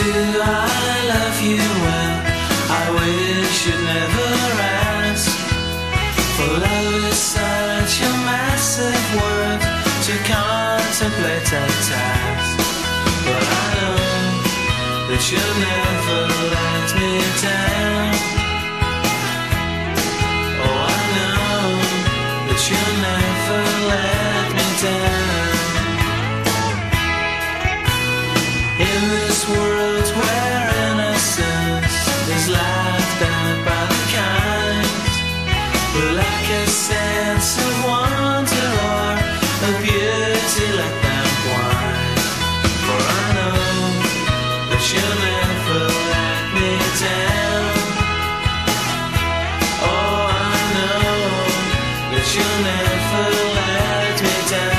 do I love you well? I wish you'd never ask. For love is such a massive word to contemplate at task. But I know that you'll never let me down. Oh, I know that you'll never let me down. In this world where innocence is laughed at by the kind, but like a sense of wonder or a beauty let them blind. For I know that you'll never let me down. Oh, I know that you'll never let me down.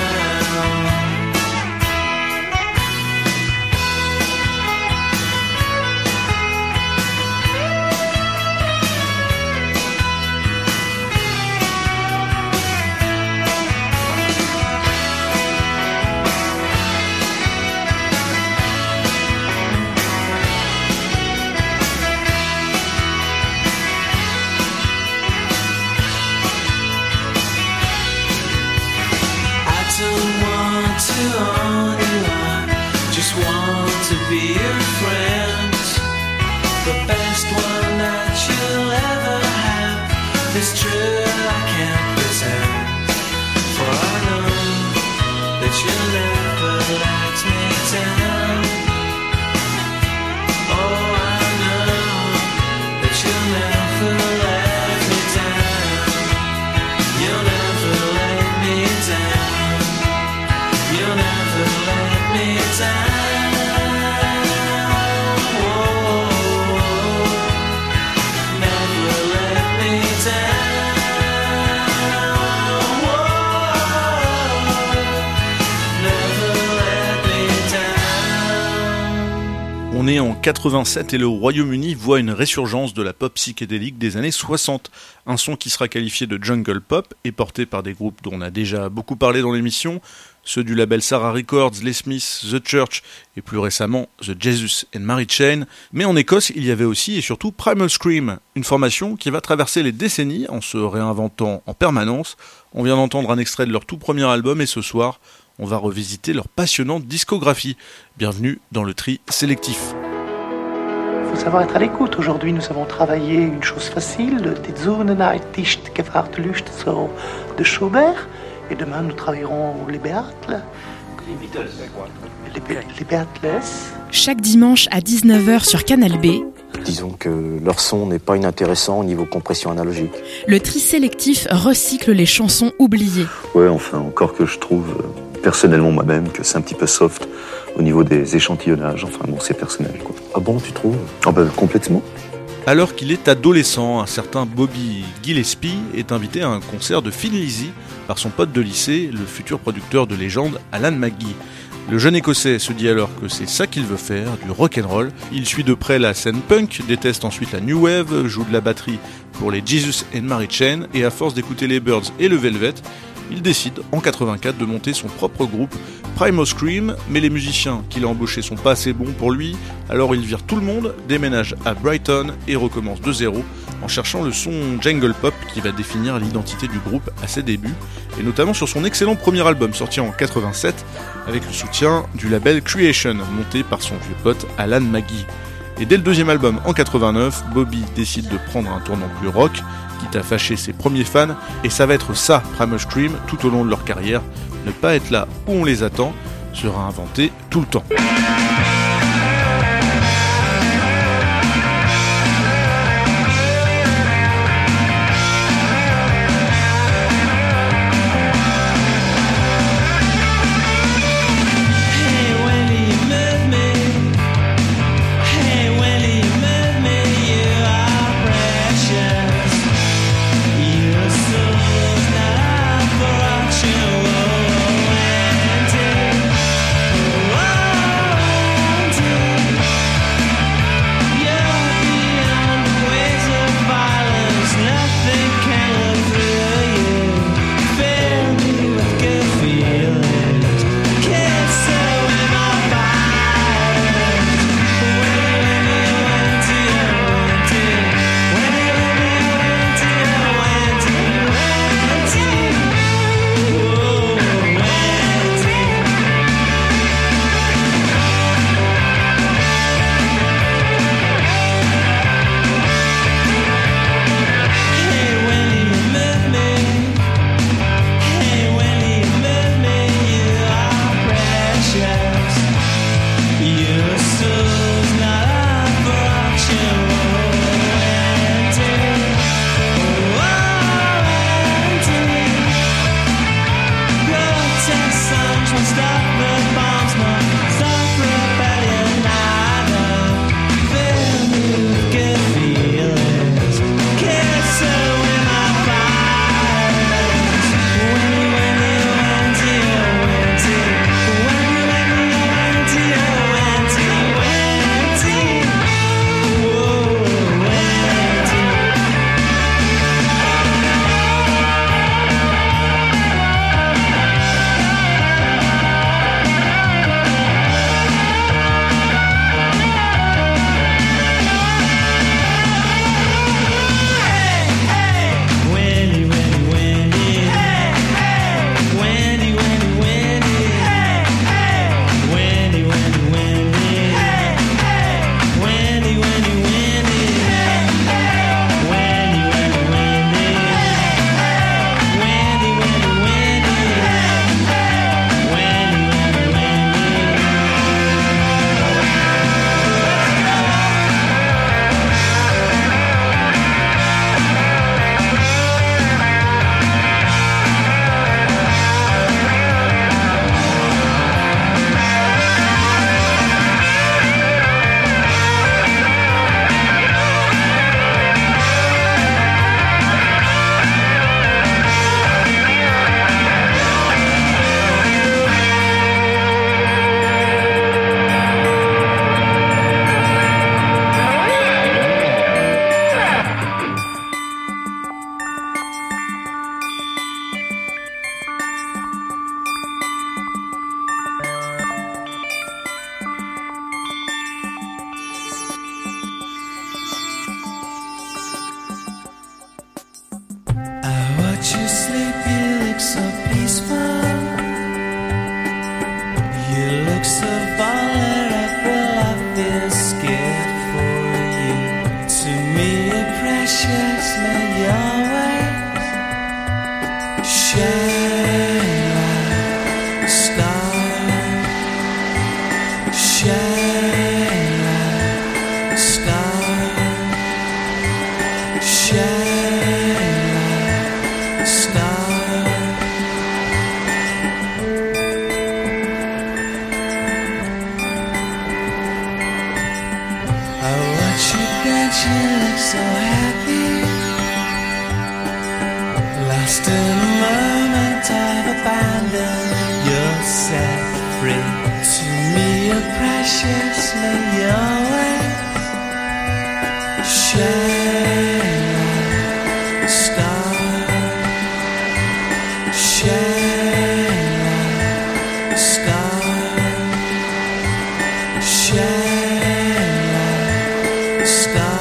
Be your friend. The best one that you'll ever have is true, I can't pretend. For I know that you'll never let me down. Oh, I know that you'll never let me down. You'll never let me down. You'll never let me down. On est en 87 et le Royaume-Uni voit une résurgence de la pop psychédélique des années 60. Un son qui sera qualifié de jungle pop et porté par des groupes dont on a déjà beaucoup parlé dans l'émission, ceux du label Sarah Records, les Smiths, The Church et plus récemment The Jesus and Mary Chain. Mais en Écosse, il y avait aussi et surtout Primal Scream, une formation qui va traverser les décennies en se réinventant en permanence. On vient d'entendre un extrait de leur tout premier album et ce soir, on va revisiter leur passionnante discographie. Bienvenue dans le tri sélectif. Il faut savoir être à l'écoute. Aujourd'hui, nous avons travaillé une chose facile, Die Zunenheit ist gefragt Lust so de Schubert. Et demain, nous travaillerons les Beatles. Les Beatles, c'est quoi ? Les Beatles. Chaque dimanche à 19h sur Canal B. Disons que leur son n'est pas inintéressant au niveau compression analogique. Le tri sélectif recycle les chansons oubliées. Ouais, enfin, encore que je trouve personnellement moi-même que c'est un petit peu soft au niveau des échantillonnages. Enfin bon, c'est personnel, quoi. Ah bon, tu trouves ? Ah ben, complètement. Alors qu'il est adolescent, un certain Bobby Gillespie est invité à un concert de Thin Lizzy par son pote de lycée, le futur producteur de légende Alan McGee. Le jeune écossais se dit alors que c'est ça qu'il veut faire, du rock'n'roll. Il suit de près la scène punk, déteste ensuite la new wave, joue de la batterie pour les Jesus and Mary Chain et à force d'écouter les Byrds et le Velvet, il décide en 84 de monter son propre groupe Primal Scream, mais les musiciens qu'il a embauchés sont pas assez bons pour lui, alors il vire tout le monde, déménage à Brighton et recommence de zéro en cherchant le son jungle pop qui va définir l'identité du groupe à ses débuts, et notamment sur son excellent premier album sorti en 87 avec le soutien du label Creation, monté par son vieux pote Alan McGee. Et dès le deuxième album en 89, Bobby décide de prendre un tournant plus rock, quitte à fâcher ses premiers fans, et ça va être ça, Primal Scream, tout au long de leur carrière. Ne pas être là où on les attend sera inventé tout le temps. watch you dance, you look so happy. Lost in a moment of abandon, you're set free. To me, you're precious, but you're always shine like a star. Shine like a star. Shine like a star.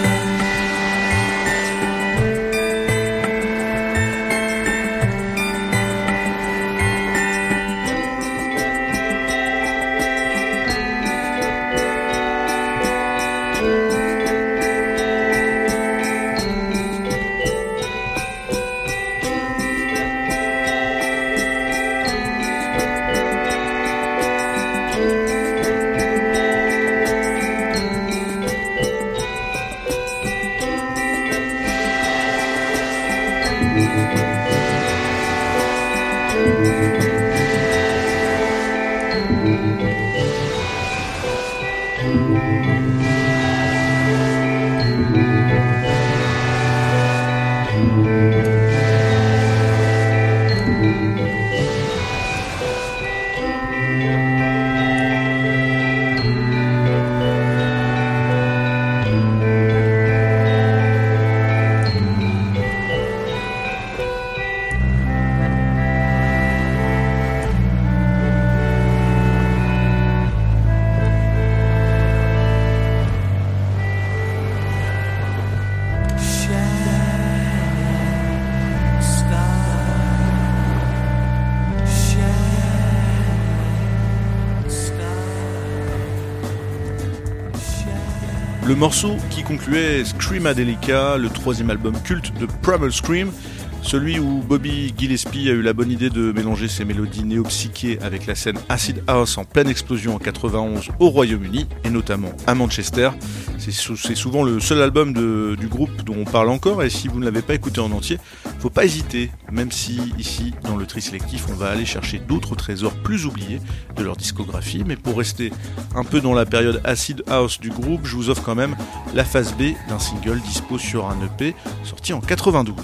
Le morceau qui concluait Screamadelica, le troisième album culte de Primal Scream, celui où Bobby Gillespie a eu la bonne idée de mélanger ses mélodies néo-psyché avec la scène Acid House en pleine explosion en 91 au Royaume-Uni et notamment à Manchester. C'est souvent le seul album du groupe dont on parle encore, et si vous ne l'avez pas écouté en entier, faut pas hésiter, même si ici dans le tri sélectif on va aller chercher d'autres trésors plus oubliés de leur discographie, mais pour rester un peu dans la période Acid House du groupe, je vous offre quand même la phase B d'un single dispo sur un EP sorti en 92.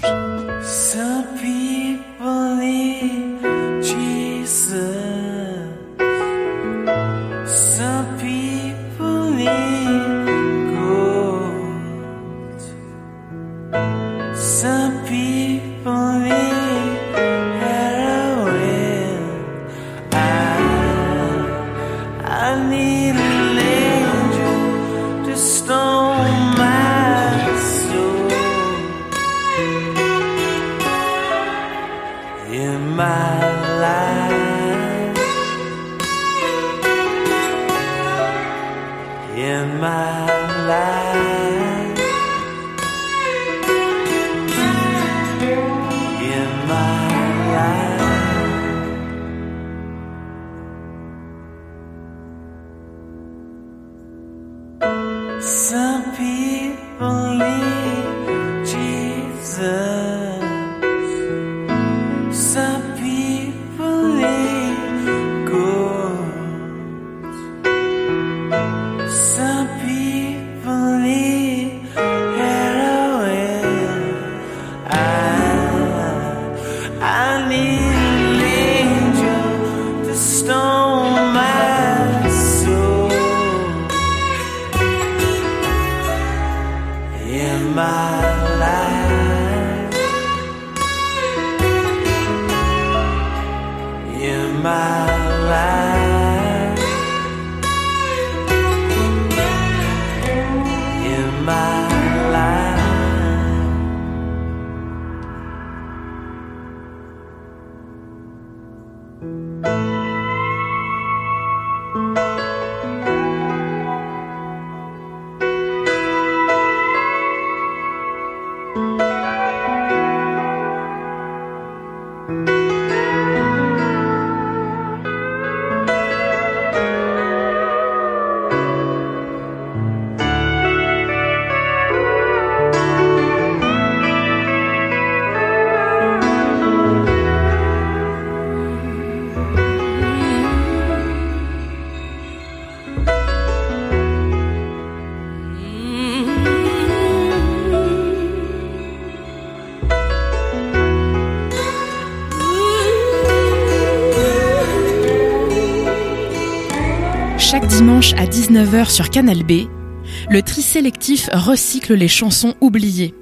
Some people need Jesus. Some people need gold. Some people need heroin. I need an angel to stone my soul. In my life, in my life, in my life. Some people need Jesus. Some people need gold. Some people need heroin. I need an angel to stone my soul. In dimanche à 19h sur Canal B, le tri sélectif recycle les chansons oubliées.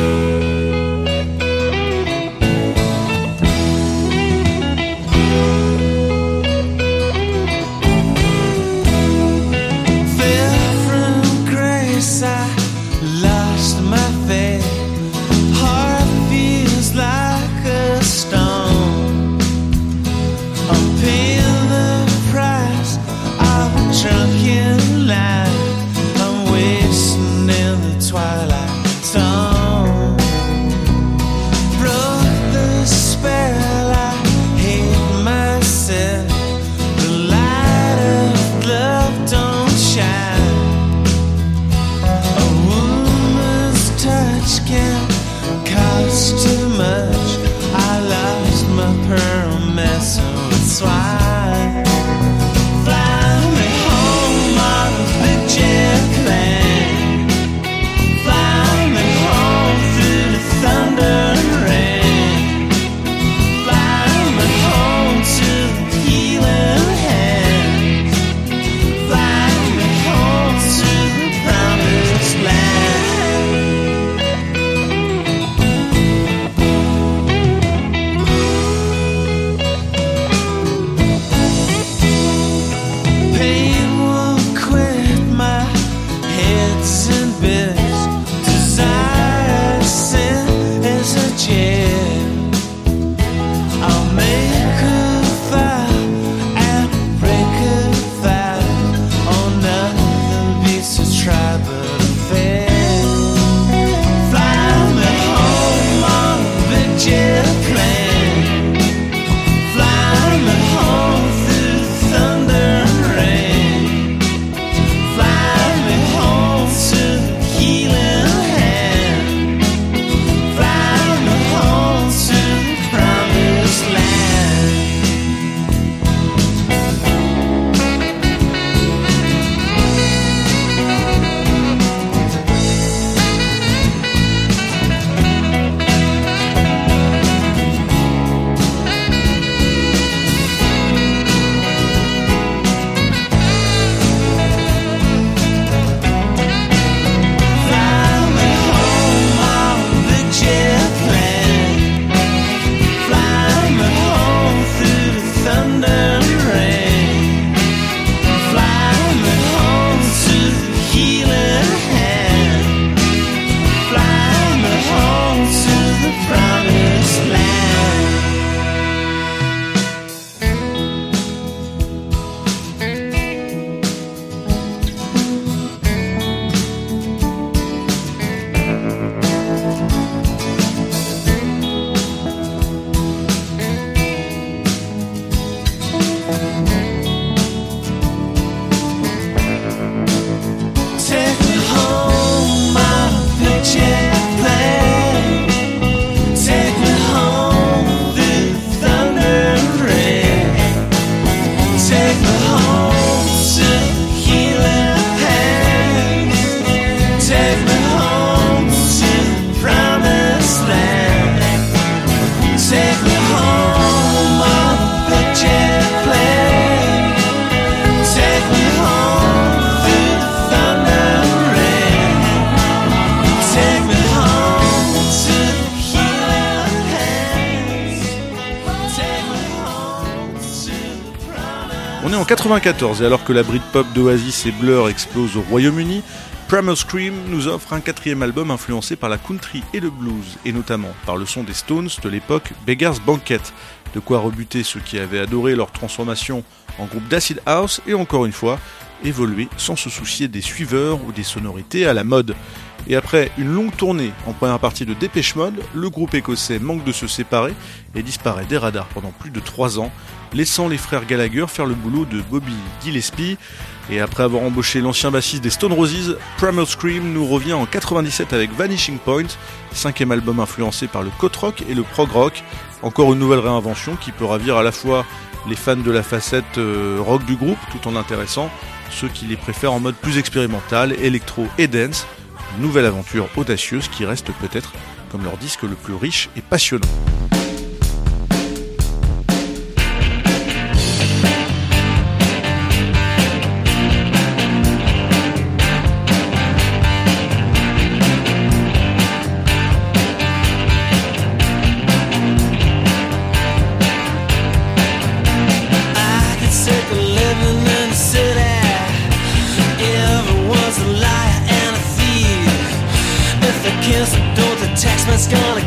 On est en 94 et alors que la Britpop d'Oasis et Blur explose au Royaume-Uni, Primal Scream nous offre un 4e album influencé par la country et le blues, et notamment par le son des Stones de l'époque Beggar's Banquet, de quoi rebuter ceux qui avaient adoré leur transformation en groupe d'acid house et encore une fois, évoluer sans se soucier des suiveurs ou des sonorités à la mode. Et après une longue tournée en première partie de Dépêche Mode, le groupe écossais manque de se séparer et disparaît des radars pendant plus de 3 ans, laissant les frères Gallagher faire le boulot de Bobby Gillespie. Et après avoir embauché l'ancien bassiste des Stone Roses, Primal Scream nous revient en 97 avec Vanishing Point, 5e album influencé par le krautrock et le prog rock, encore une nouvelle réinvention qui peut ravir à la fois les fans de la facette rock du groupe tout en intéressant ceux qui les préfèrent en mode plus expérimental, électro et dance. Une nouvelle aventure audacieuse qui reste peut-être comme leur disque le plus riche et passionnant.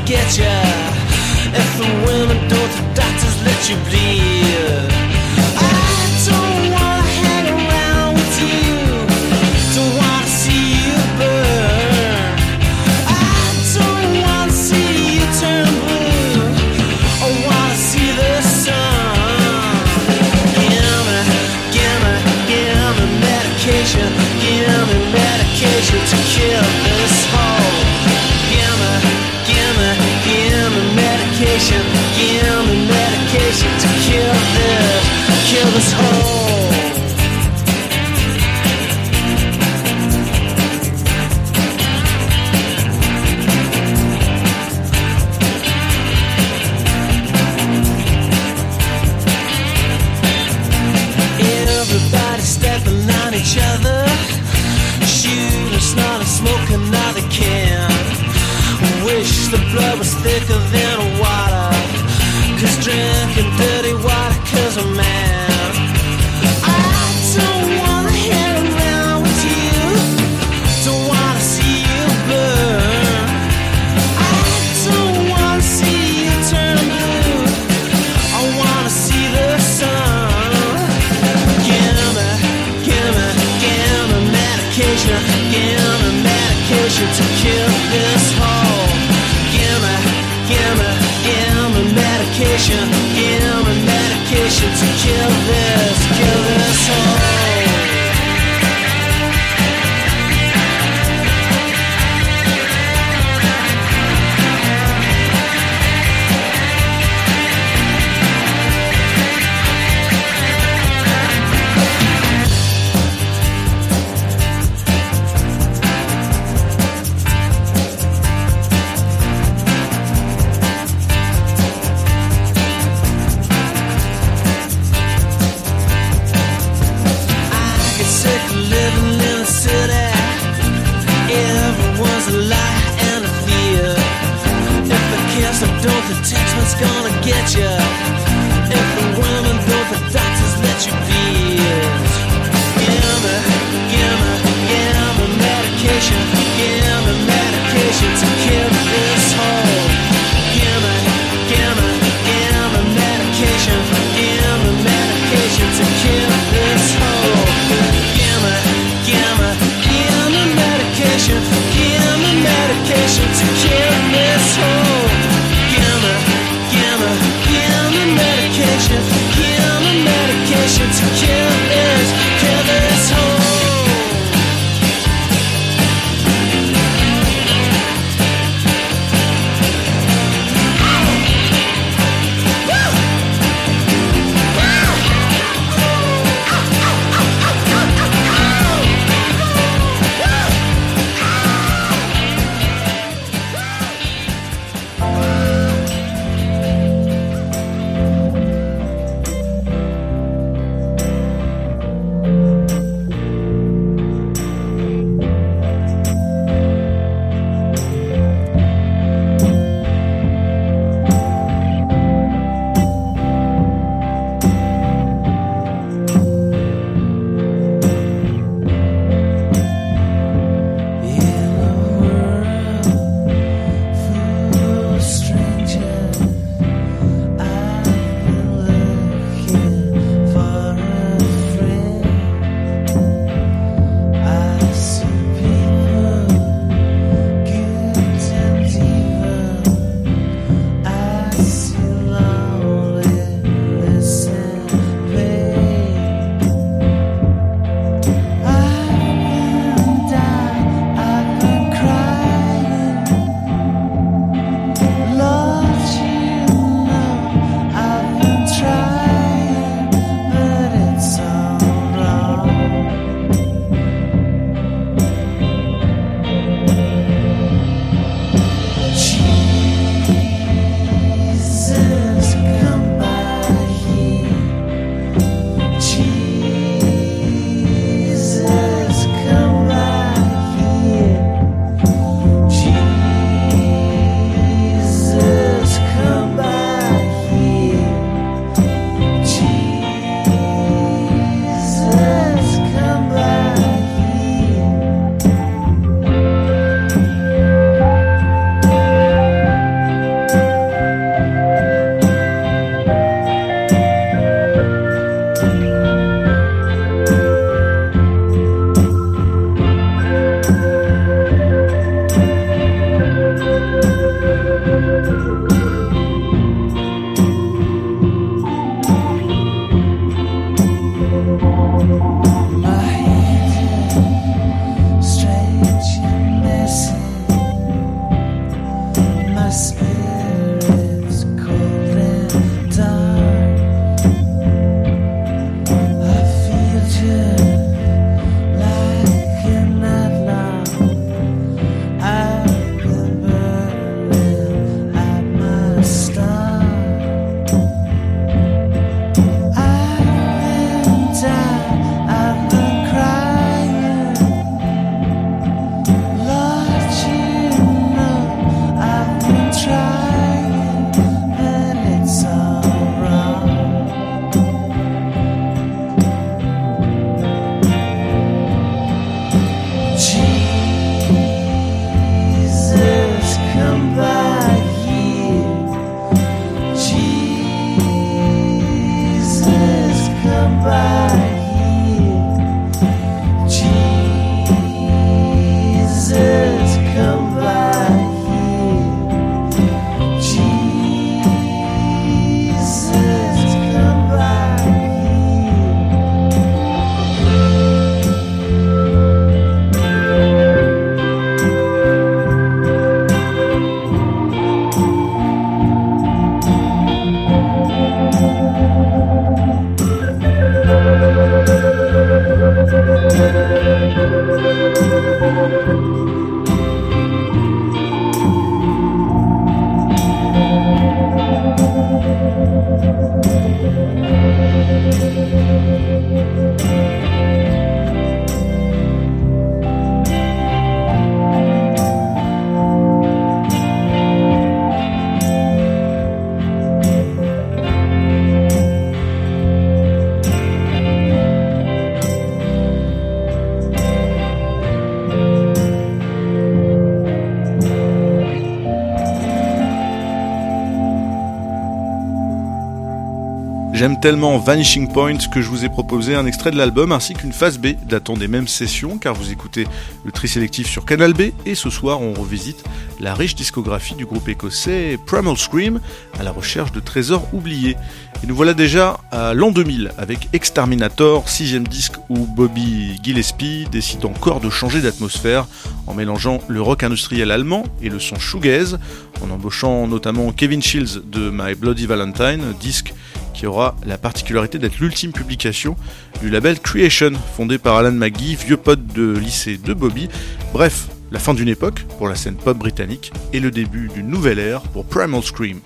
get ya. If the women don't, the doctors let you bleed. I don't wanna hang around with you, don't wanna see you burn. I don't wanna see you turn blue, I wanna see the sun. Give me medication, give me medication to kill this hole. Give me medication, give me medication to kill this hole. Everybody stepping on each other, shooting, snorting, smoking all they can. Wish the blood was thicker than water, 'cause drinking dirty water kills a man. I don't wanna hang around with you, don't wanna see you burn. I don't wanna see you turn blue, I wanna see the sun. Give me medication, give me medication to kill this hole. Give me medication, give me medication to kill this hole. Jesus, come back here. Jesus, come back here. Jesus, come back here. Jesus, come back here. J'aime tellement Vanishing Point que je vous ai proposé un extrait de l'album ainsi qu'une phase B datant des mêmes sessions car vous écoutez le tri sélectif sur Canal B et ce soir on revisite la riche discographie du groupe écossais Primal Scream à la recherche de trésors oubliés. Et nous voilà déjà à l'an 2000 avec Exterminator, 6ème disque où Bobby Gillespie décide encore de changer d'atmosphère en mélangeant le rock industriel allemand et le son shoegaze, en embauchant notamment Kevin Shields de My Bloody Valentine, disque qui aura la particularité d'être l'ultime publication du label Creation, fondé par Alan McGee, vieux pote de lycée de Bobby. Bref, la fin d'une époque pour la scène pop britannique et le début d'une nouvelle ère pour Primal Scream.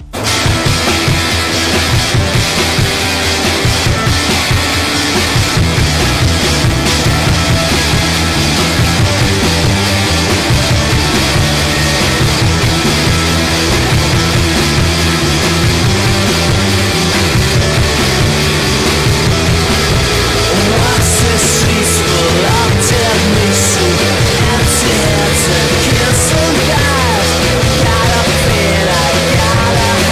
Gotta feel, I gotta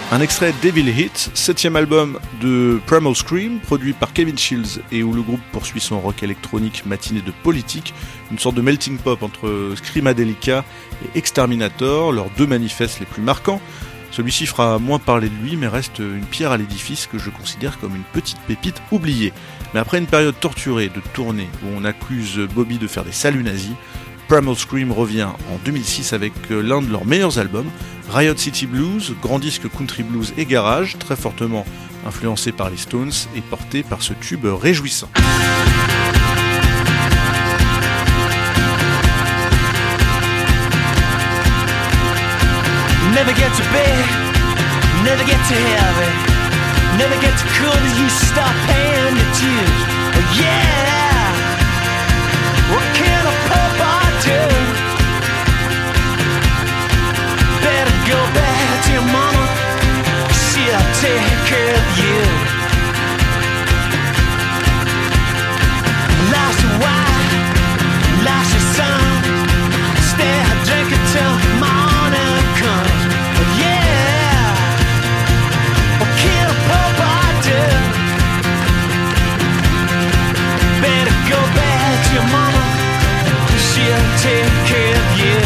Un extrait Devil Hit, 7e album de Primal Scream, produit par Kevin Shields et où le groupe poursuit son rock électronique matiné de politique, une sorte de melting pop entre Screamadelica et Exterminator, leurs deux manifestes les plus marquants. Celui-ci fera moins parler de lui, mais reste une pierre à l'édifice que je considère comme une petite pépite oubliée. Mais après une période torturée de tournée où on accuse Bobby de faire des saluts nazis, Primal Scream revient en 2006 avec l'un de leurs meilleurs albums, Riot City Blues, grand disque country blues et garage, très fortement influencé par les Stones et porté par ce tube réjouissant. Never get to bed, never get to heaven, never get too cool till you stop paying your dues. Oh yeah, what can a poor boy do? Better go back to your mama, she'll take care of you. Life's a wife, life's a song, stay drinking till morning comes. Your mama, she'll take care of you.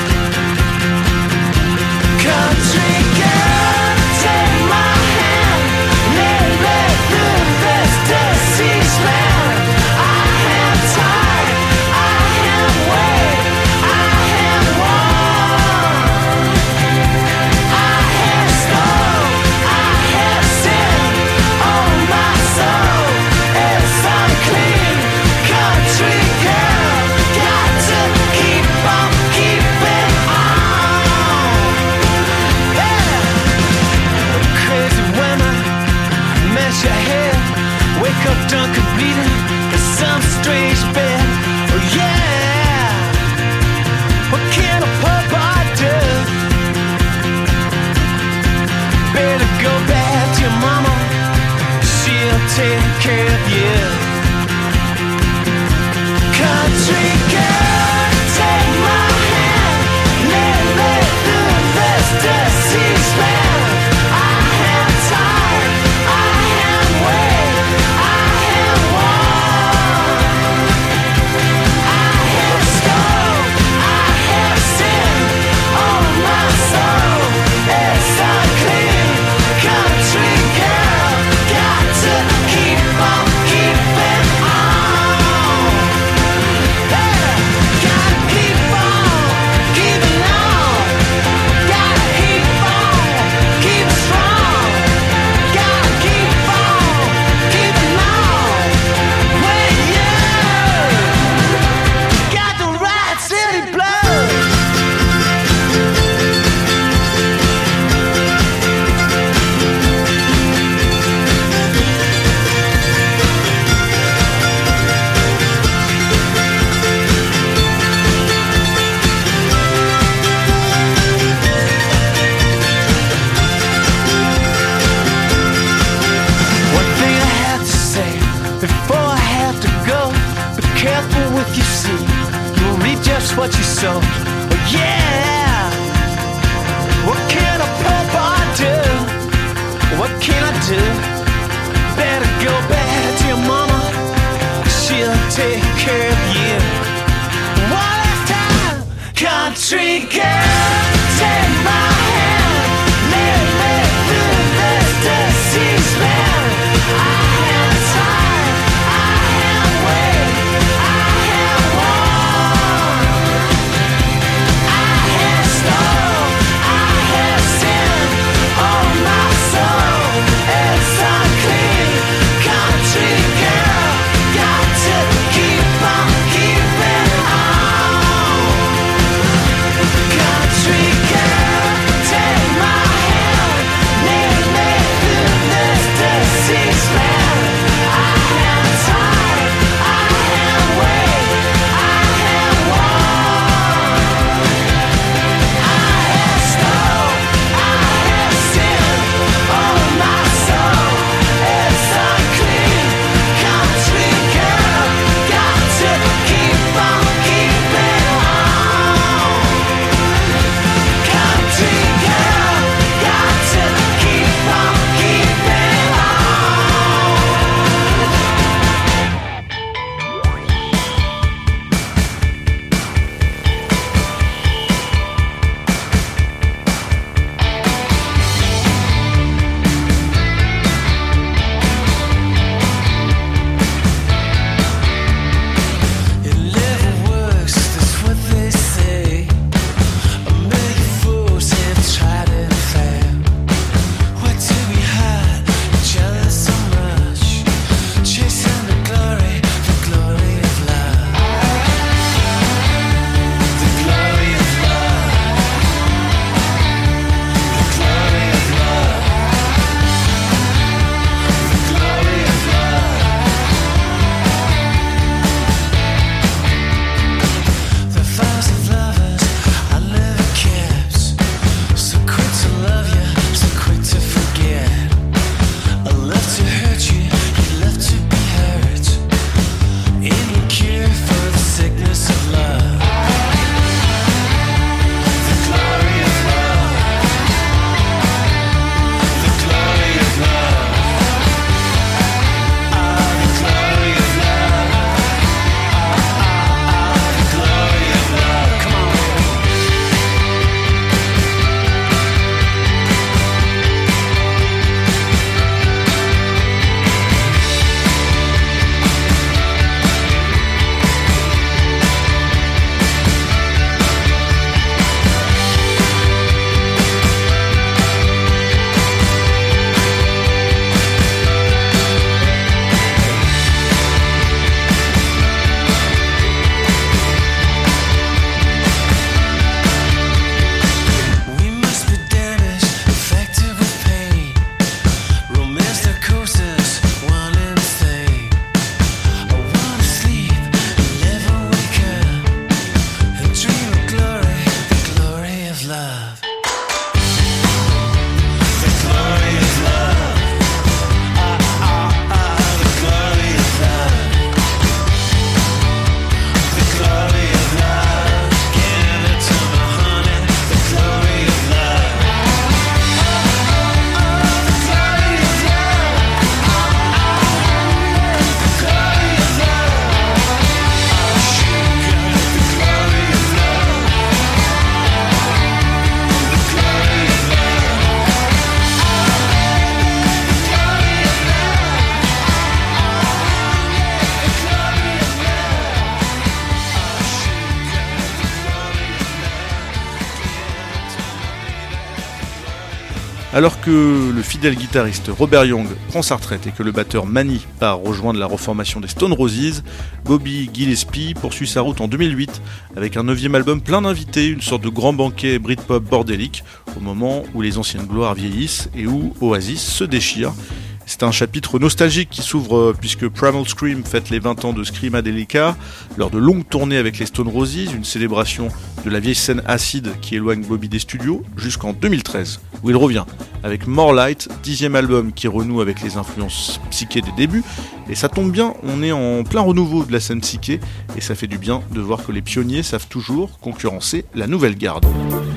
Country girl, take my hand, let me through this deceased land. I am tired, I am weak, I am worn, I have stole, I have sinned, oh my soul is unclean. Country girl, got to keep on keeping on. Yeah. Crazy women, mess your head, wake up drunk and bleeding in some strange bed. Oh yeah, what can a poor boy do? Better go back to your mama, she'll take care of you. Country girl, take my hand, let me through this deceased land. I am tired, I am weak, I am worn, I have stole, I have sinned, oh my soul is unclean. Country girl, got to keep on keeping on. What you sow, oh yeah. What can a poor boy do? What can I do? Better go back to your mama, she'll take care of you. One last time, country girl, take my hand, let me through this deceased land. I am tired, I am weak, I am worn. Country girl, got to keep on keeping on. Country Alors que le fidèle guitariste Robert Young prend sa retraite et que le batteur Manny part rejoindre la reformation des Stone Roses, Bobby Gillespie poursuit sa route en 2008 avec un 9e album plein d'invités, une sorte de grand banquet Britpop bordélique au moment où les anciennes gloires vieillissent et où Oasis se déchire. C'est un chapitre nostalgique qui s'ouvre puisque Primal Scream fête les 20 ans de Screamadelica lors de longues tournées avec les Stone Roses, une célébration de la vieille scène acide qui éloigne Bobby des studios jusqu'en 2013 où il revient avec More Light, 10e album qui renoue avec les influences psyché des débuts. Et ça tombe bien, on est en plein renouveau de la scène psyché et ça fait du bien de voir que les pionniers savent toujours concurrencer la nouvelle garde.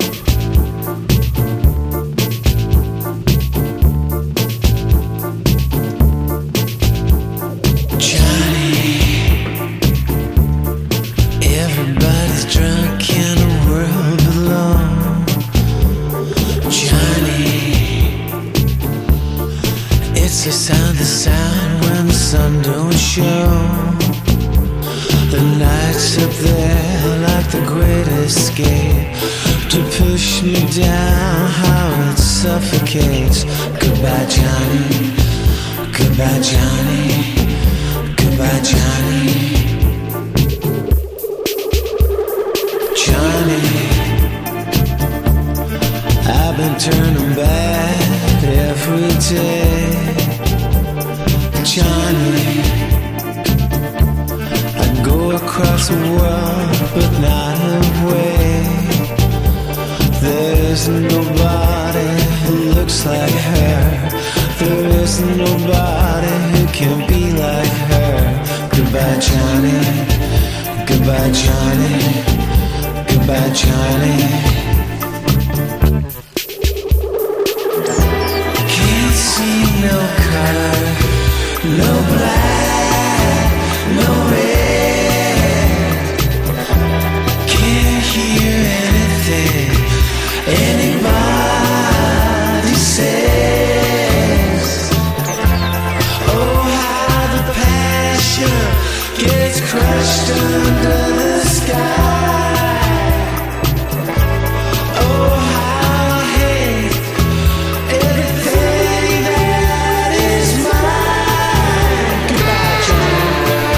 The sound when the sun don't show. The lights up there like the great escape to push me down, how it suffocates. Goodbye Johnny, goodbye Johnny, goodbye Johnny. Johnny, I've been turning bad every day. Johnny, I'd go across the world, but not away. There isn't nobody who looks like her. There isn't nobody who can be like her. Goodbye Johnny, goodbye Johnny, goodbye Johnny. Can't see no color, no black, no red. Can't hear anything anybody says. Oh, how the passion gets crushed under the sky. Oh, how I hate everything that is mine. Goodbye, Johnny.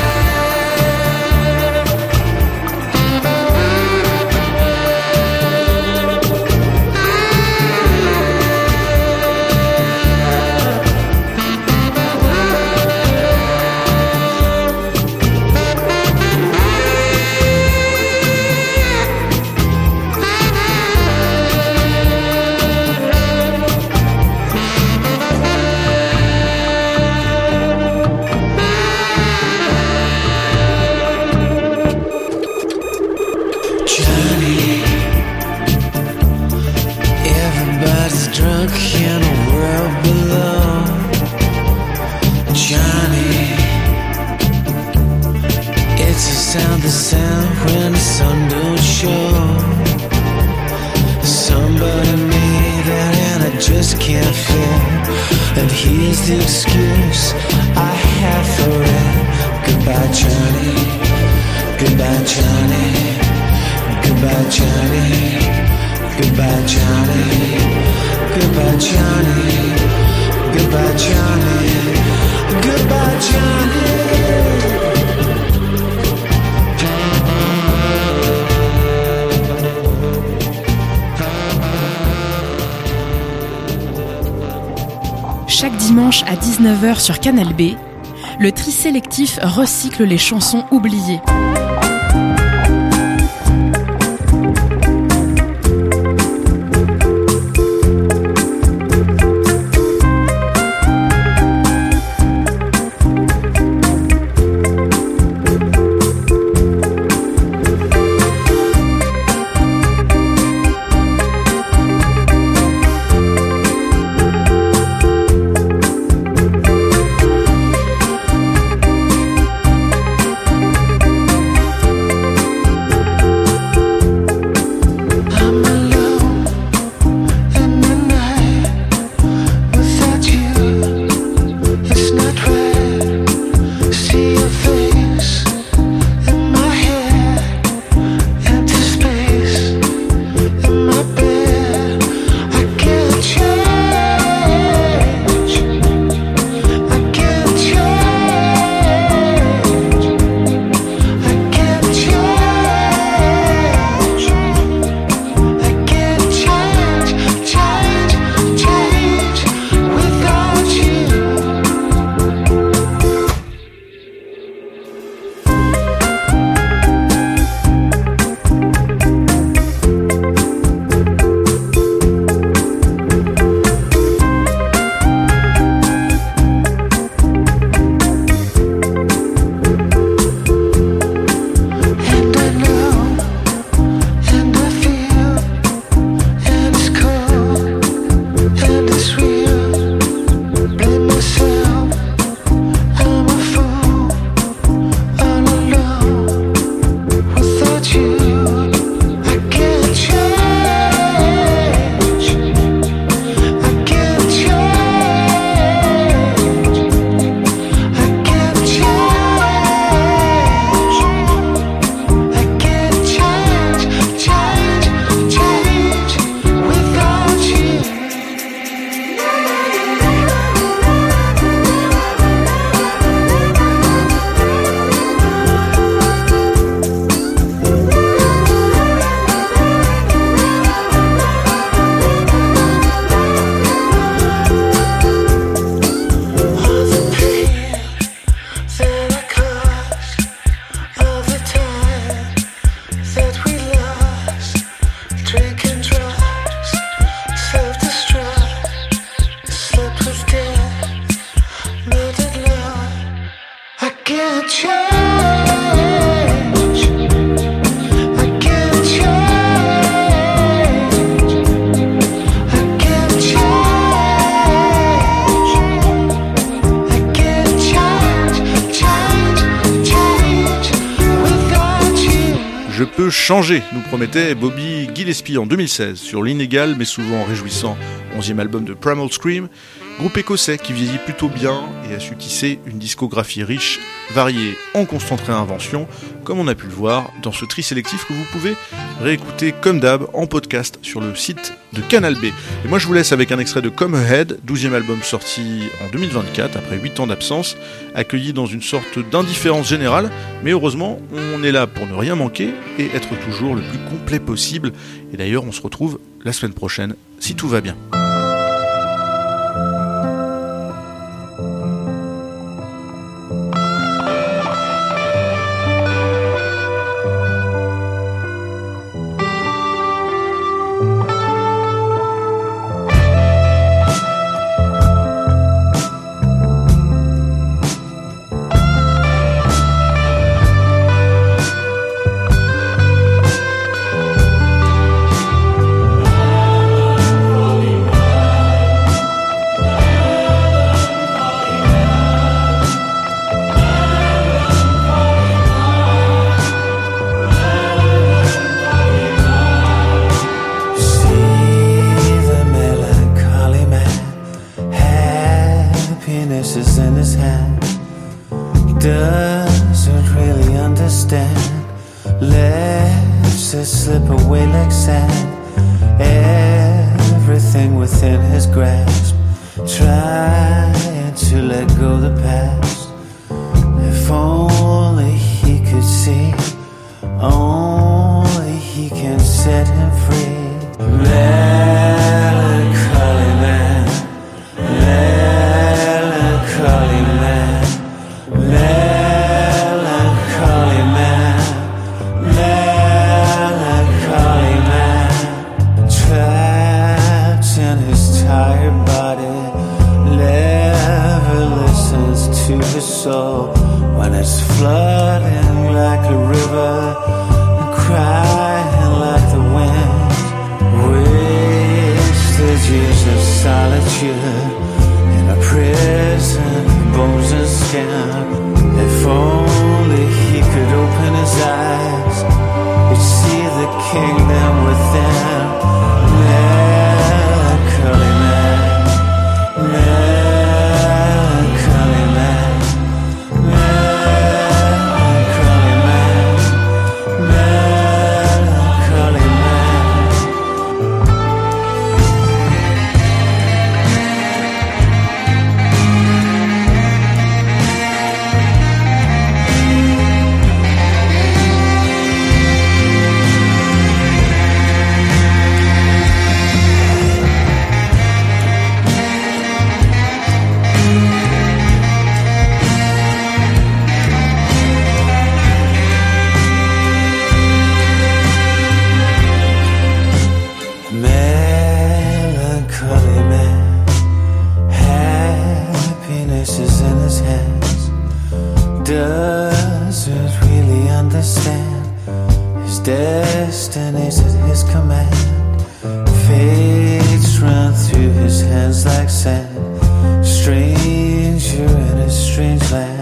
Johnny, everybody's drunk in a world below. Johnny, it's the sound when the sun don't show. Somebody made that and I just can't feel. And here's the excuse I have for it. Goodbye Johnny, goodbye Johnny. Goodbye Johnny, goodbye Johnny, goodbye Johnny, goodbye Johnny, goodbye Johnny. Chaque dimanche à 19h sur Canal B, le tri sélectif recycle les chansons oubliées. can't change. I can't change. I can't change. I can't change without you. Je peux changer, nous promettait Bobby Gillespie en 2016 sur l'inégal mais souvent réjouissant 11e album de Primal Scream, groupe écossais qui vieillit plutôt bien et a su tisser une discographie riche, variée, en constante réinvention, comme on a pu le voir dans ce tri sélectif que vous pouvez réécouter comme d'hab en podcast sur le site de Canal B. Et moi je vous laisse avec un extrait de Come Ahead, 12e album sorti en 2024 après 8 ans d'absence, accueilli dans une sorte d'indifférence générale, mais heureusement on est là pour ne rien manquer et être toujours le plus complet possible. Et d'ailleurs on se retrouve la semaine prochaine si tout va bien. Is in his hand. He doesn't really understand. Lets it slip away like sand. Everything within his grasp. Trying to let go the past. If only he could see. Only he can set him free. Melancholy man. Melancholy man, melancholy man, melancholy man, trapped in his tired body, never listens to his soul when it's flooding like a river and crying like the wind. Wasted years of solitude. A prison, bones and skin. If only he could open his eyes, he'd see the kingdom within. Melancholy man, melancholy man, melancholy man, melancholy man. Melancholy man, happiness is in his hands. Doesn't really understand. His destiny's at his command. Fates run through his hands like sand. Stranger in a strange land.